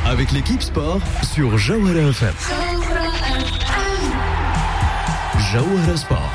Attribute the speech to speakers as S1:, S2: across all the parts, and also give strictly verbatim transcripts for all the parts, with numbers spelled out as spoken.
S1: avec l'équipe sport sur Jawhara F M. Jawhara Sport.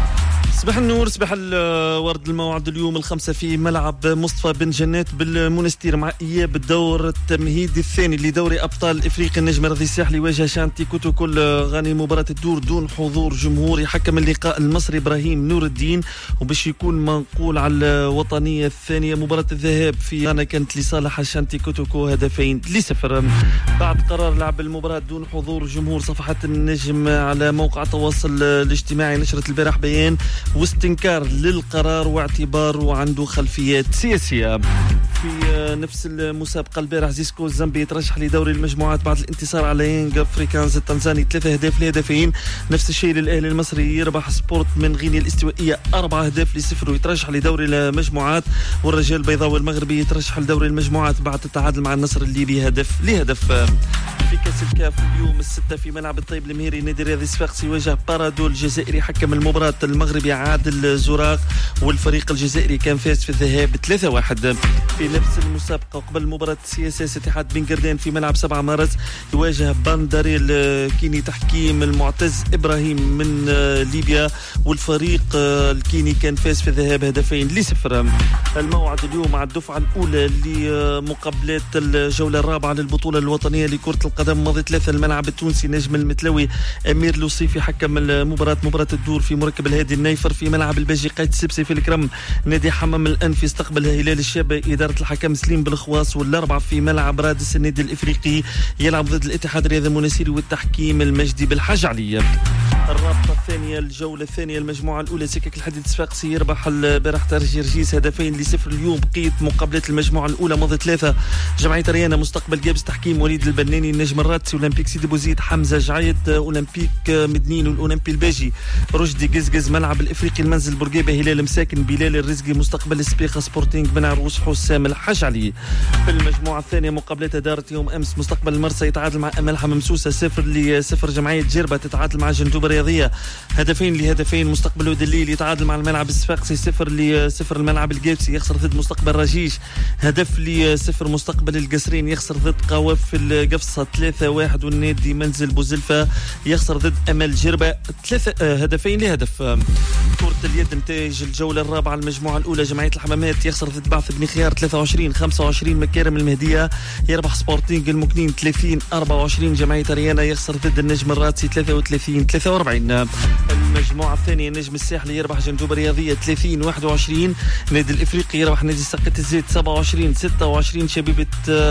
S2: صباح النور، صباح الورد. الموعد اليوم الخمسة في ملعب مصطفى بن جنات بالمنستير مع إياب الدور التمهيدي الثاني لدوري أبطال إفريقيا. النجم الرياضي الساحلي واجه شانتي كوتوكول غاني مباراة الدور دون حضور جمهور. يحكم اللقاء المصري إبراهيم نور الدين، وباش يكون منقول على الوطنية الثانية مباراة الذهاب في غانا كانت لصالح شانتي كوتوكو هدفين لصفر. بعد قرار لعب المباراة دون حضور جمهور، صفحة النجم على موقع التواصل الاجتماعي نشرت البارح بيان واستنكار للقرار واعتباره عنده خلفيات سياسية. في نفس المسابقة البارح زيسكو الزامبي يترشح لدوري المجموعات بعد الانتصار على يانغ افريكانز التنزاني ثلاثة أهداف لهدفين. نفس الشيء للأهلي المصري، يربح سبورت من غينيا الاستوائية أربعة أهداف لصفر ويترشح لدوري المجموعات. والرجال البيضاوي المغربي يترشح لدوري المجموعات بعد التعادل مع النصر الليبي هدف لهدف. في كأس الكاف اليوم الستة في ملعب الطيب المهيري نادي الرياضي صفاقسي يواجه بارادو الجزائري. حكم المباراة المغربي عادل زراق، والفريق الجزائري كان فاز في الذهاب ثلاثة واحد. في نفس المسابقة قبل مباراة سي اس اس اتحاد بن قردان في ملعب سبعة مارس يواجه بانداري الكيني تحكيم المعتز إبراهيم من ليبيا، والفريق الكيني كان فاز في الذهاب هدفين لصفر. الموعد اليوم على الدفعة الأولى لمقابلات الجولة الرابعة للبطولة الوطنية لكرة القدم. ماضي ثلاثة الملعب التونسي نجم المتلوي أمير لوصيفي حكم المباراة مباراة الدور في مركب الهادي النيفر. في ملعب الباجي قايد السبسي في الكرم نادي حمام الأنف يستقبل هلال الشاب إدارة الحكم سليم بالخواص. والأربعة في ملعب رادس النادي الإفريقي يلعب ضد الاتحاد الرياضي المناسيري والتحكيم المجدي بالحاج علي. الرابطة الثانية الجولة الثانية المجموعة الأولى سكك الحديد صفاقسي يربح البارح ترجي رجيس هدفين لصفر. اليوم بقيت مقابلات المجموعة الأولى ماضي ثلاثة جمعية ريانا مستقبل جابس تحكيم وليد البناني النجم الراتسي أولمبيك سيدي بوزيد حمزة جعيد أولمبيك مدنين والأولمبي الباجي رشدي قزقز ملعب الإفريقي المنزل برقيبة هلال مساكن بلال الرزقي مستقبل السبيقة سبورتينج بن عروس حسام الحاج علي. في المجموعة الثانية مقابلات دارت يوم أمس مستقبل المرسى يتعادل مع أمل حمامسوسة صفر لصفر. جمعية جربة تتعادل مع جندوب الرياضية هدفين لهدفين. مستقبل ودليل يتعادل مع الملعب الصفاقسي صفر لصفر. الملعب الجابسي يخسر ضد مستقبل رجيش هدف لصفر. مستقبل القصرين يخسر ضد قواف في القفصة ثلاثة واحد. والنادي منزل بوزلفة يخسر ضد أمل جربة ثلاثة هدفين لهدف. كرة اليد نتائج الجولة الرابعة المجموعة الأولى جمعية الحمامات يخسر ضد بعث بن خيار ثلاثة وعشرين خمسة وعشرين. مكارم المهدية يربح سبورتينج المكنين ثلاثين أربعة وعشرين. جمعية ريانا يخسر ضد النجم الراتسي ثلاثة وثلاثين ثلاثة وأربعين. المجموعة الثانية النجم الساحلي يربح جندوب الرياضية ثلاثين واحد وعشرين. نادي الإفريقي يربح نادي سقة الزيت سبعة وعشرين ستة وعشرين. شبيبة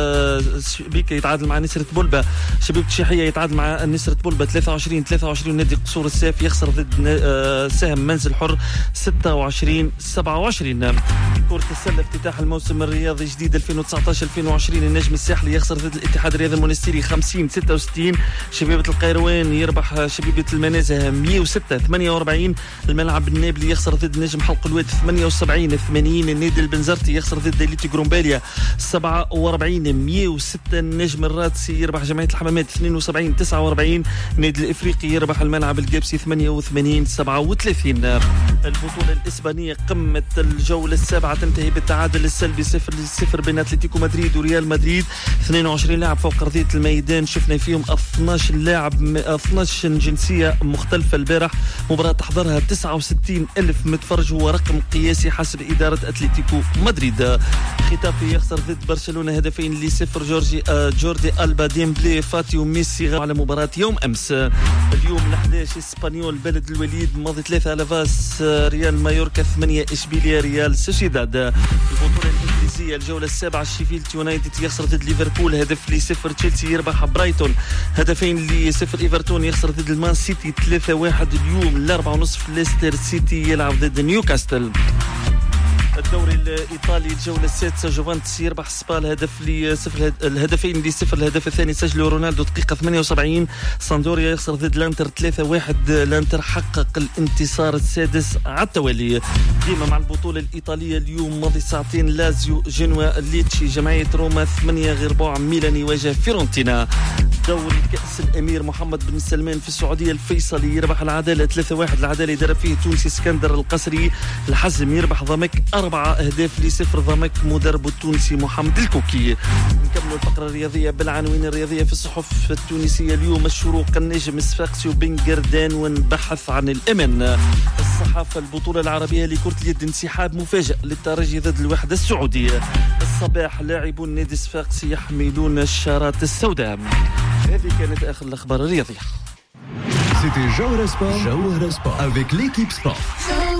S2: شبيكة يتعادل مع نسرة بلبة. شبيبة الشيحية يتعادل مع نسرة بلبة ثلاثة وعشرين ثلاثة وعشرين. نادي قصور السيف يخسر ضد سهم منزل حر ستة وعشرين سبعة وعشرين. كرة السلة افتتاح الموسم الرياضي جديد ألفين وتسعة عشر ألفين وعشرين النجم الساحلي يخسر ضد الاتحاد الرياضي المنستيري خمسين ستة وستين. شبيبة القيروان يربح شبيبة المنازه مئة وستة ثمانية وأربعين. الملعب النابلي يخسر ضد نجم حلق الواد ثمانية وسبعين ثمانين. النادي البنزرتي يخسر ضد ديليتي جرومباليا سبعة وأربعين مئة وستة. النجم الراتسي يربح جمعية الحمامات اثنين وسبعين تسعة وأربعين. النادي الإفريقي يربح الملعب الجابسي ثمانية وثمانين سبعة وثلاثين. البطولة الإسبانية قمة الجولة السابعة تنتهي بالتعادل السلبي صفر لصفر بين أتلتيكو مدريد وريال مدريد. اثنين وعشرين لاعب فوق أرضية الميدان شفنا فيهم اثناش لاعب اثناش جنسية مختلفة. البارح مباراة تحضرها تسعة وستين ألف متفرج، هو رقم قياسي حسب إدارة أتلتيكو مدريد. ختافي يخسر ضد برشلونة هدفين لصفر. جورجي آه جوردي ألبا ديمبلي فاتي وميسي على مباراة يوم أمس. اليوم الأحداش إسبانيول بلد الوليد ماضي ثلاثة ألفاس ريال مايوركا ثمانية إشبيليا ريال سوسيداد. البطولة الإنجليزية الجولة السابعة شيفيلد يونايتد يخسر ضد ليفربول هدف لصفر. تشيلسي يربح برايتون هدفين لصفر. إيفرتون يخسر ضد المان سيتي ثلاثة واحد. اليوم الأربعة ونصف ليستر سيتي يلعب ضد نيوكاسل. الدوري الإيطالي الجولة السادسة جوفانتس يربح سبال هدف لصفر. الهدفين لصفر. الهدف الثاني سجله رونالدو دقيقة ثمانية وسبعين. ساندوريا يخسر ضد لانتر ثلاثة واحد. لانتر حقق الانتصار السادس على التوالي. ديما مع البطولة الإيطالية اليوم ماضي ساعتين لازيو جنوا ليتشي جمعية روما ثمانية غير ربع. ميلان يواجه فيرونتينا. دوري كأس الأمير محمد بن سلمان في السعودية الفيصلي يربح العدالة ثلاثة واحد. العدالة يدرب فيه تونسي اسكندر القصري. الحزم يربح ضمك أربعة أهداف لصفر ضمك مدرب التونسي محمد الكوكي. نكمل الفقرة الرياضية بالعناوين الرياضية في الصحف التونسية اليوم. الشروق، النجم، الصفاقسي وبن قردان ونبحث عن الأمن. الصحافة، البطولة العربية لكرة اليد، انسحاب مفاجئ للترجي ضد الوحدة السعودية. الصباح، لاعبو النادي الصفاقسي يحملون الشارات السوداء. هذه كانت آخر الأخبار الرياضية.
S1: C'était Jawahara Sport, Jawahara Sport avec l'équipe sport.